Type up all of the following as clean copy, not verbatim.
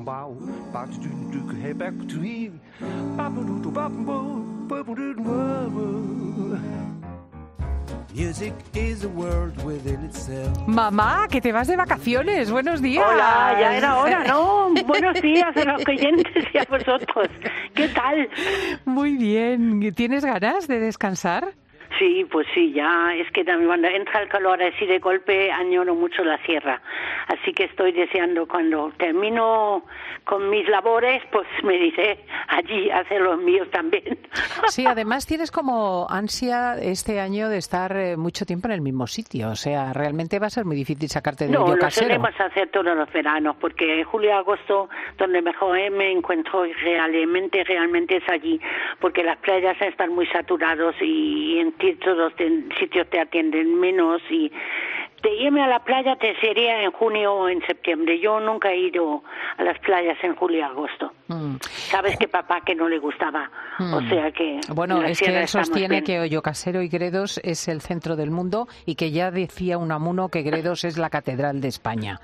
Mamá, que te vas de vacaciones. Buenos días. Hola, ya era hora, ¿no? Buenos días a los oyentes y a vosotros. ¿Qué tal? Muy bien. ¿Tienes ganas de descansar? Sí, pues sí, ya es que también cuando entra el calor así de golpe añoro mucho la sierra, así que estoy deseando cuando termino con mis labores, pues me diré allí a hacer los míos también. Sí, además tienes como ansia este año de estar mucho tiempo en el mismo sitio, o sea, realmente va a ser muy difícil sacarte de Yo Casero. No, lo solemos hacer todos los veranos, porque julio y agosto, donde mejor me encuentro realmente es allí, porque las playas están muy saturados y en todos los sitios te atienden menos y de irme a la playa te sería en junio o en septiembre. Yo nunca he ido a las playas en julio y agosto. Sabes que papá que no le gustaba, o sea que... Bueno, es que él sostiene que Hoyo Casero y Gredos es el centro del mundo y que ya decía Unamuno que Gredos es la catedral de España.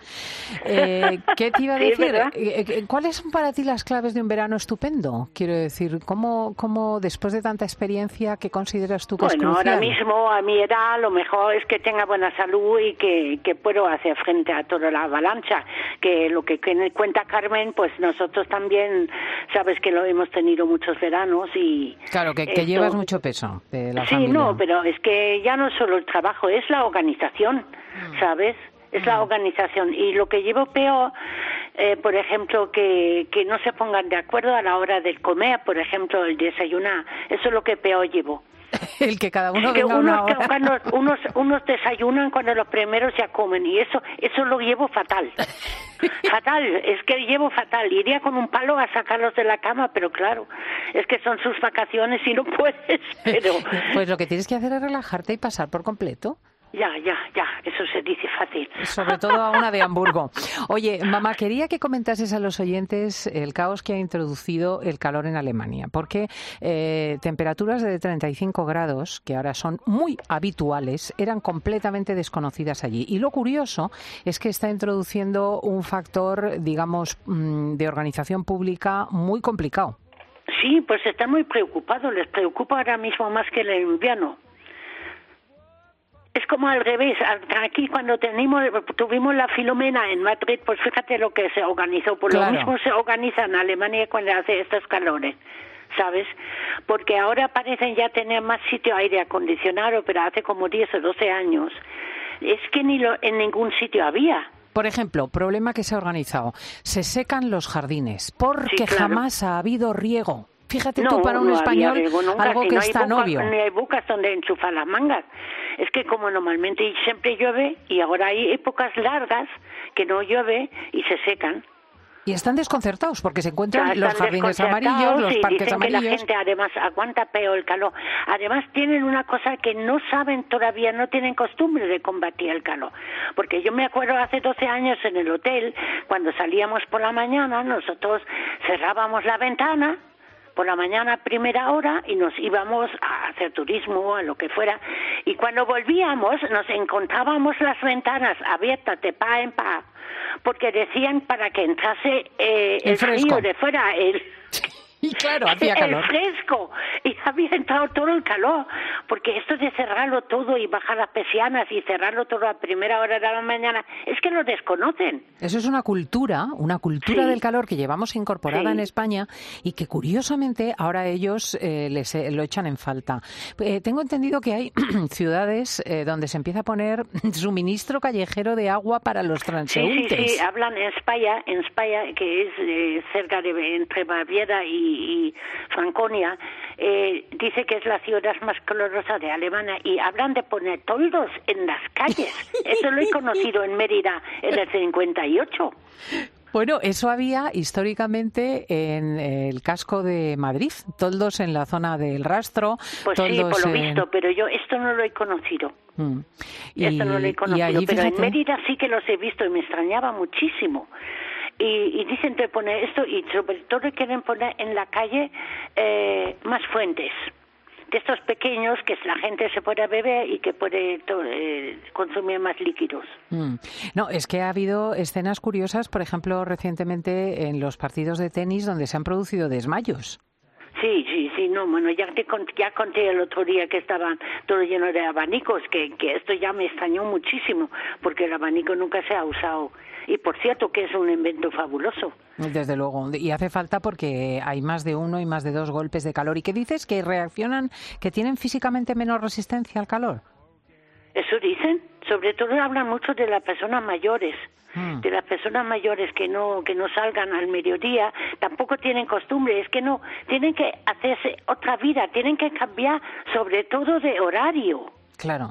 ¿Qué te iba a decir? ¿Cuáles son para ti las claves de un verano estupendo? Quiero decir, ¿cómo después de tanta experiencia, qué consideras tú que es crucial? Bueno, ahora mismo a mi edad lo mejor es que tenga buena salud y que puedo hacer frente a toda la avalancha, que lo que cuenta Carmen, pues nosotros también, sabes que lo hemos tenido muchos veranos y... Claro, que llevas mucho peso de la familia. Sí, no, pero es que ya no solo el trabajo, es la organización, ¿sabes? Es la organización y lo que llevo peor, por ejemplo, que no se pongan de acuerdo a la hora del comer, por ejemplo, el desayunar, eso es lo que peor llevo. El que cada uno venga una hora. Unos desayunan cuando los primeros ya comen y eso lo llevo fatal. Fatal, es que llevo fatal. Iría con un palo a sacarlos de la cama, pero claro, es que son sus vacaciones y no puedes. Pero... Pues lo que tienes que hacer es relajarte y pasar por completo. Ya, eso se dice fácil. Sobre todo a una de Hamburgo. Oye, mamá, quería que comentases a los oyentes el caos que ha introducido el calor en Alemania, porque temperaturas de 35 grados, que ahora son muy habituales, eran completamente desconocidas allí. Y lo curioso es que está introduciendo un factor, digamos, de organización pública muy complicado. Sí, pues están muy preocupados, les preocupa ahora mismo más que el invierno. Es como al revés, aquí cuando tuvimos la Filomena en Madrid, pues fíjate lo que se organizó, por lo mismo se organiza en Alemania cuando hace estos calores, ¿sabes? Porque ahora parecen ya tener más sitio aire acondicionado, pero hace como 10 o 12 años, es que en ningún sitio había. Por ejemplo, problema que se ha organizado, se secan los jardines, porque jamás ha habido riego. Fíjate tú, para un español, algo que es tan obvio. No hay bocas donde enchufar las mangas. Es que como normalmente siempre llueve y ahora hay épocas largas que no llueve y se secan. Y están desconcertados porque se encuentran los jardines amarillos, los parques amarillos. Que la gente además aguanta peor el calor. Además tienen una cosa que no saben todavía, no tienen costumbre de combatir el calor. Porque yo me acuerdo hace 12 años en el hotel, cuando salíamos por la mañana, nosotros cerrábamos la ventana por la mañana a primera hora y nos íbamos a hacer turismo o a lo que fuera, y cuando volvíamos nos encontrábamos las ventanas abiertas de pa en pa, porque decían para que entrase el frío de fuera, y claro, hacía calor. El fresco, y había entrado todo el calor, porque esto de cerrarlo todo y bajar las persianas y cerrarlo todo a primera hora de la mañana, es que lo desconocen. Eso es una cultura del calor que llevamos incorporada en España y que curiosamente ahora ellos lo echan en falta. Tengo entendido que hay ciudades donde se empieza a poner suministro callejero de agua para los transeúntes. Sí, hablan en Speyer, que es cerca de entre Baviera y Franconia, dice que es la ciudad más calurosa de Alemania y hablan de poner toldos en las calles. Eso lo he conocido en Mérida en el 58. Bueno, eso había históricamente en el casco de Madrid, toldos en la zona del Rastro. Pues sí, por lo visto, pero yo esto no lo he conocido. Esto no lo he conocido, allí, pero en Mérida sí que los he visto y me extrañaba muchísimo. Y dicen de poner esto y sobre todo quieren poner en la calle más fuentes de estos pequeños que la gente se pueda beber y que puede consumir más líquidos. No, es que ha habido escenas curiosas, por ejemplo, recientemente en los partidos de tenis donde se han producido desmayos. Sí, no, bueno, ya conté el otro día que estaban todo lleno de abanicos, que esto ya me extrañó muchísimo, porque el abanico nunca se ha usado. Y por cierto que es un invento fabuloso. Desde luego, y hace falta porque hay más de 1 y más de 2 golpes de calor. ¿Y qué dices? ¿Que reaccionan, que tienen físicamente menos resistencia al calor? Eso dicen, sobre todo hablan mucho de las personas mayores. De las personas mayores que no salgan al mediodía, tampoco tienen costumbre, es que no, tienen que hacerse otra vida, tienen que cambiar sobre todo de horario. Claro.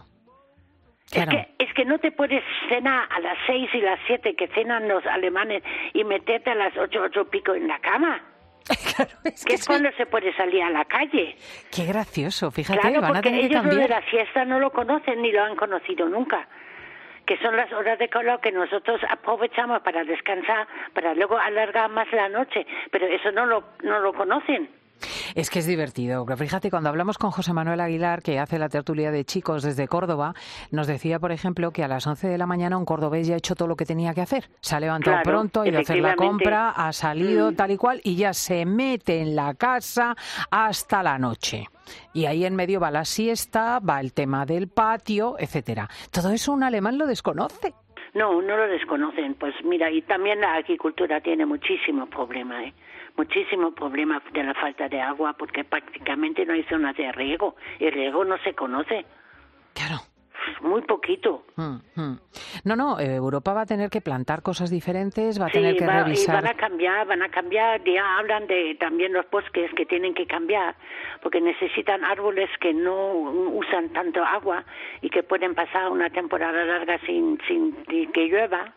Es que no te puedes cenar a las 6 y las 7 que cenan los alemanes y meterte a las 8 y pico en la cama. Claro, que es cuando se puede salir a la calle. Qué gracioso, fíjate, claro, van a tener que cambiar. Porque ellos lo de la siesta no lo conocen ni lo han conocido nunca. Que son las horas de calor que nosotros aprovechamos para descansar, para luego alargar más la noche, pero eso no lo conocen. Es que es divertido. Fíjate, cuando hablamos con José Manuel Aguilar, que hace la tertulia de chicos desde Córdoba, nos decía, por ejemplo, que a las 11 de la mañana un cordobés ya ha hecho todo lo que tenía que hacer. Se ha levantado pronto, ha ido a hacer la compra, ha salido tal y cual, y ya se mete en la casa hasta la noche. Y ahí en medio va la siesta, va el tema del patio, etcétera. Todo eso un alemán lo desconoce. No lo desconocen. Pues mira, y también la agricultura tiene muchísimo problema, muchísimo problema de la falta de agua, porque prácticamente no hay zonas de riego. El riego no se conoce. Claro. Muy poquito. No, Europa va a tener que plantar cosas diferentes, va a tener que revisar. Y van a cambiar, ya hablan de también los bosques que tienen que cambiar, porque necesitan árboles que no usan tanto agua y que pueden pasar una temporada larga sin que llueva.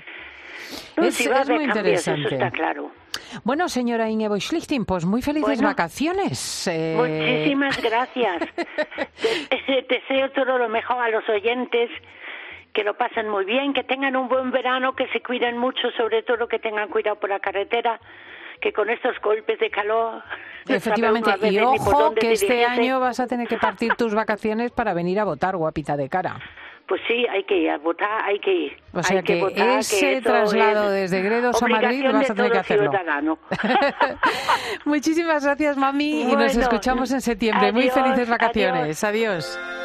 Es muy interesante. Eso está claro. Bueno, señora Ingeborg Schlichting, pues muy felices vacaciones. Muchísimas gracias. Te deseo todo lo mejor a los oyentes, que lo pasen muy bien, que tengan un buen verano, que se cuiden mucho, sobre todo que tengan cuidado por la carretera, que con estos golpes de calor... Efectivamente, y ojo que este año vas a tener que partir tus vacaciones para venir a votar, guapita de cara. Pues sí, hay que ir a votar, hay que ir. O sea que votar, ese traslado desde Gredos a Madrid vas a tener que hacerlo. Muchísimas gracias, mami, y nos escuchamos en septiembre. Muy felices vacaciones. Adiós.